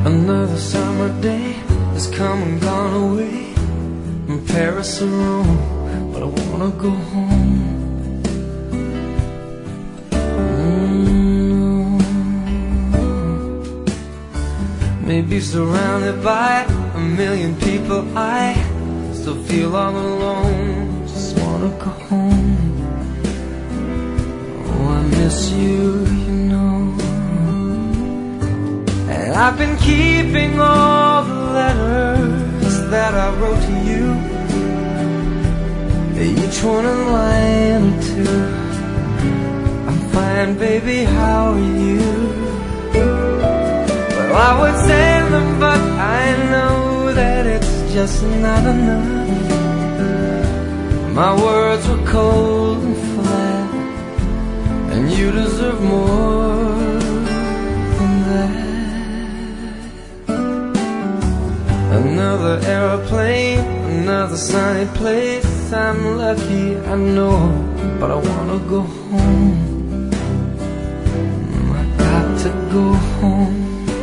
Another summer day has come and gone away from Paris or Rome, but I wanna go home. Maybe surrounded by a million people, I still feel all alone. Just wanna go home. Oh, I miss you, you know. And I've been keeping all the letters that I wrote to you, each one a line or two. I'm fine, baby, how are you? Well, I would send them, but I know that it's just not enough. My words were cold and flat, and you deserve more than that. Another airplane, another sunny place. I'm lucky, I know, but I wanna go home. I got to go home.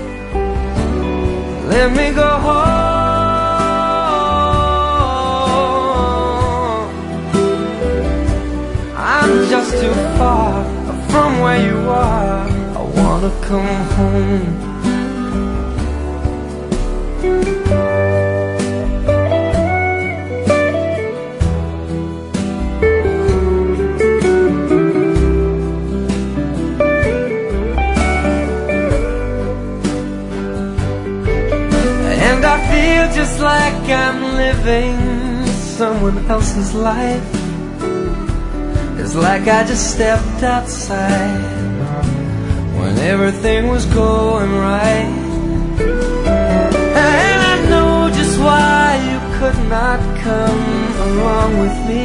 Let me go home. I'm just too far from where you are. I wanna come home. And I feel just like I'm living someone else's life. It's like I just stepped outside when everything was going right. And I know just why you could not come along with me.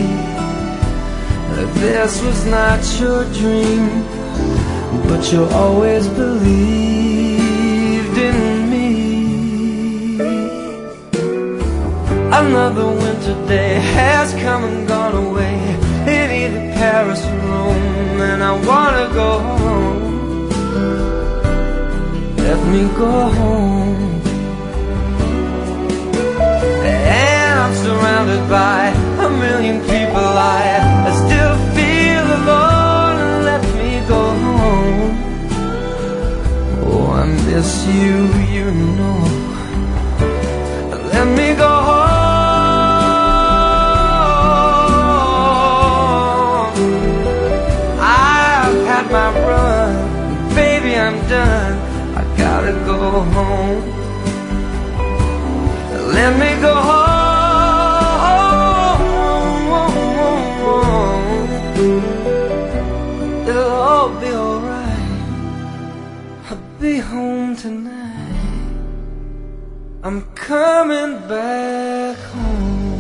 That this was not your dream, but you always believed in me. Another winter day has come and gone away in either Paris or Rome, and I wanna go home. Let me go home. And I'm surrounded by a million people. I still feel alone. Let me go home. Oh, I miss you, you know. Let me go home. My run, baby, I'm done. I gotta go home. Let me go home. It'll all be alright. I'll be home tonight. I'm coming back home.